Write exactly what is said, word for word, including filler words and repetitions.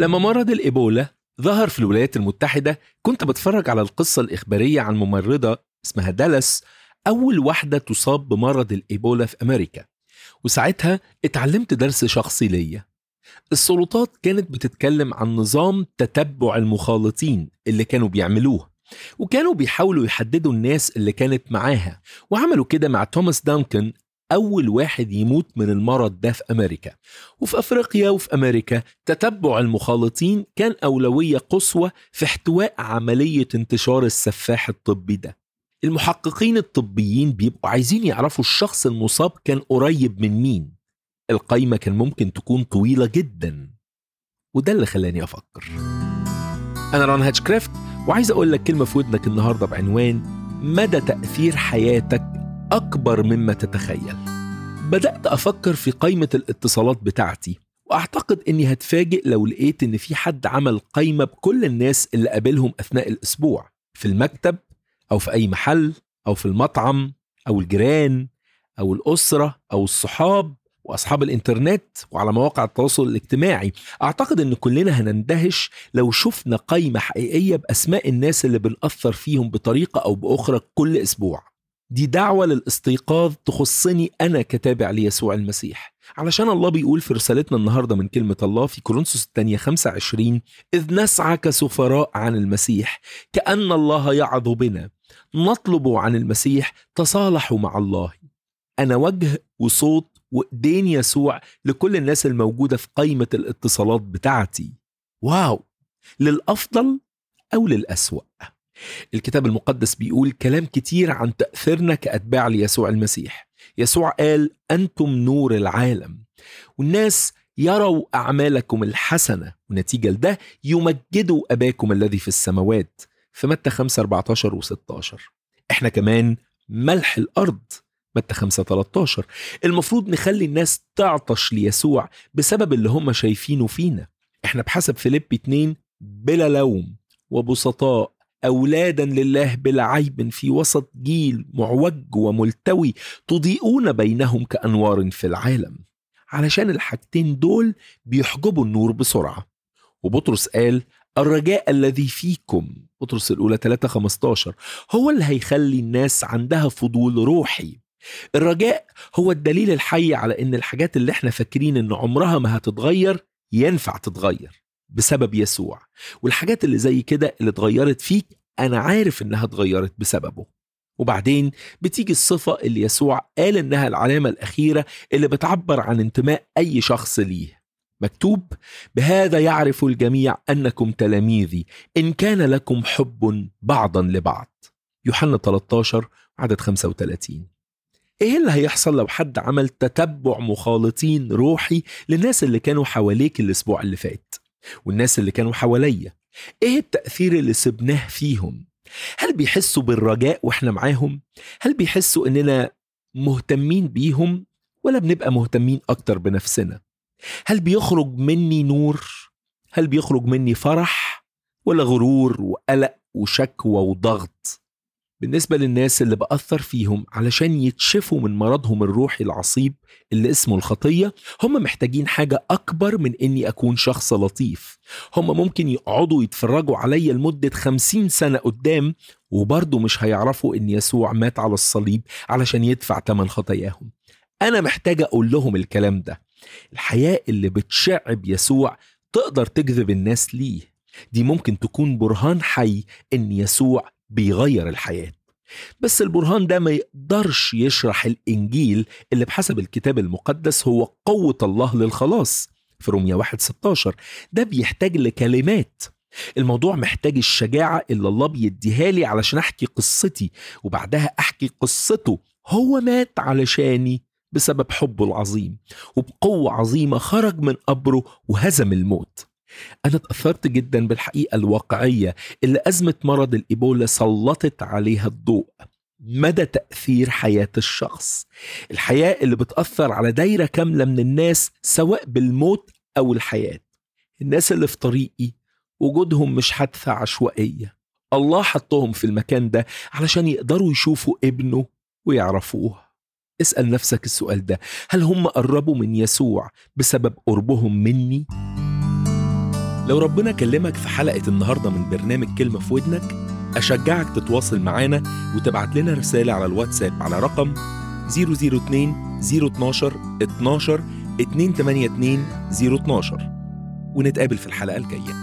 لما مرض الإيبولا ظهر في الولايات المتحدة كنت بتفرج على القصة الإخبارية عن ممرضة اسمها دالاس، أول واحدة تصاب بمرض الإيبولا في أمريكا. وساعتها اتعلمت درس شخصي ليا. السلطات كانت بتتكلم عن نظام تتبع المخالطين اللي كانوا بيعملوه، وكانوا بيحاولوا يحددوا الناس اللي كانت معاها، وعملوا كده مع توماس دانكن، أول واحد يموت من المرض ده في أمريكا. وفي أفريقيا وفي أمريكا تتبع المخالطين كان أولوية قصوى في احتواء عملية انتشار السفاح الطبي ده. المحققين الطبيين بيبقوا عايزين يعرفوا الشخص المصاب كان قريب من مين. القايمة كان ممكن تكون طويلة جدا، وده اللي خلاني أفكر. أنا ران هاتشكرافت، وعايز أقول لك كلمة في ودنك النهاردة بعنوان مدى تأثير حياتك أكبر مما تتخيل. بدأت أفكر في قائمة الاتصالات بتاعتي، وأعتقد أني هتفاجئ لو لقيت أن في حد عمل قائمة بكل الناس اللي قابلهم أثناء الأسبوع، في المكتب أو في أي محل أو في المطعم أو الجيران أو الأسرة أو الصحاب وأصحاب الإنترنت وعلى مواقع التواصل الاجتماعي. أعتقد أن كلنا هنندهش لو شفنا قائمة حقيقية بأسماء الناس اللي بنأثر فيهم بطريقة أو بأخرى كل أسبوع. دي دعوة للاستيقاظ تخصني أنا كتابع ليسوع المسيح، علشان الله بيقول في رسالتنا النهاردة من كلمة الله في كورنثوس الثانية خمسة وعشرين: إذ نسعى كسفراء عن المسيح كأن الله يعظ بنا، نطلب عن المسيح تصالحوا مع الله. أنا وجه وصوت وإيدين يسوع لكل الناس الموجودة في قائمة الاتصالات بتاعتي. واو، للأفضل أو للأسوأ. الكتاب المقدس بيقول كلام كتير عن تأثيرنا كأتباع ليسوع المسيح. يسوع قال أنتم نور العالم، والناس يروا أعمالكم الحسنة، ونتيجة لده يمجدوا أباكم الذي في السماوات، في متى خمسة أربعة عشر وستة عشر. احنا كمان ملح الأرض، متى خمسة ثلاثة عشر. المفروض نخلي الناس تعطش ليسوع بسبب اللي هم شايفينه فينا. احنا بحسب فيليبي اتنين بلا لوم وبسطاء، أولادا لله بلا عيب في وسط جيل معوج وملتوي، تضيئون بينهم كأنوار في العالم. علشان الحاجتين دول بيحجبوا النور بسرعة. وبطرس قال الرجاء الذي فيكم، بطرس الأولى ثلاثة خمسة عشر، هو اللي هيخلي الناس عندها فضول روحي. الرجاء هو الدليل الحي على إن الحاجات اللي احنا فاكرين إن عمرها ما هتتغير ينفع تتغير بسبب يسوع. والحاجات اللي زي كده اللي اتغيرت فيك أنا عارف إنها اتغيرت بسببه. وبعدين بتيجي الصفة اللي يسوع قال إنها العلامة الأخيرة اللي بتعبر عن انتماء أي شخص ليه. مكتوب بهذا يعرف الجميع أنكم تلاميذي إن كان لكم حب بعضا لبعض. يوحنا ثلاثة عشر عدد خمسة وثلاثين. إيه اللي هيحصل لو حد عمل تتبع مخالطين روحي للناس اللي كانوا حواليك الأسبوع اللي فات والناس اللي كانوا حواليا؟ إيه التأثير اللي سبناه فيهم؟ هل بيحسوا بالرجاء وإحنا معاهم؟ هل بيحسوا إننا مهتمين بيهم ولا بنبقى مهتمين أكتر بنفسنا؟ هل بيخرج مني نور؟ هل بيخرج مني فرح ولا غرور وقلق وشكوى وضغط؟ بالنسبة للناس اللي بأثر فيهم علشان يتشفوا من مرضهم الروحي العصيب اللي اسمه الخطية، هم محتاجين حاجة أكبر من إني أكون شخص لطيف. هم ممكن يقعدوا يتفرجوا عليا لمدة خمسين سنة قدام وبرضو مش هيعرفوا إن يسوع مات على الصليب علشان يدفع ثمن خطاياهم. أنا محتاجة أقول لهم الكلام ده. الحياة اللي بتشعب يسوع تقدر تجذب الناس ليه. دي ممكن تكون برهان حي إن يسوع بيغير الحياة. بس البرهان ده ما يقدرش يشرح الإنجيل اللي بحسب الكتاب المقدس هو قوة الله للخلاص في رومية واحد ستة عشر. ده بيحتاج لكلمات. الموضوع محتاج الشجاعة اللي الله بيديها لي علشان أحكي قصتي وبعدها أحكي قصته. هو مات علشاني بسبب حبه العظيم، وبقوة عظيمة خرج من قبره وهزم الموت. أنا تأثرت جدا بالحقيقة الواقعية اللي أزمة مرض الإيبولا سلطت عليها الضوء. مدى تأثير حياة الشخص، الحياة اللي بتأثر على دايرة كاملة من الناس سواء بالموت أو الحياة. الناس اللي في طريقي وجودهم مش حادثة عشوائية. الله حطهم في المكان ده علشان يقدروا يشوفوا ابنه ويعرفوه. اسأل نفسك السؤال ده: هل هم قربوا من يسوع بسبب قربهم مني؟ لو ربنا كلمك في حلقة النهاردة من برنامج كلمة في ودنك، أشجعك تتواصل معانا وتبعت لنا رسالة على الواتساب على رقم صفر صفر اتنين صفر اتناشر اتناشر اتنين تمانية اتنين صفر اتناشر، ونتقابل في الحلقة الجاية.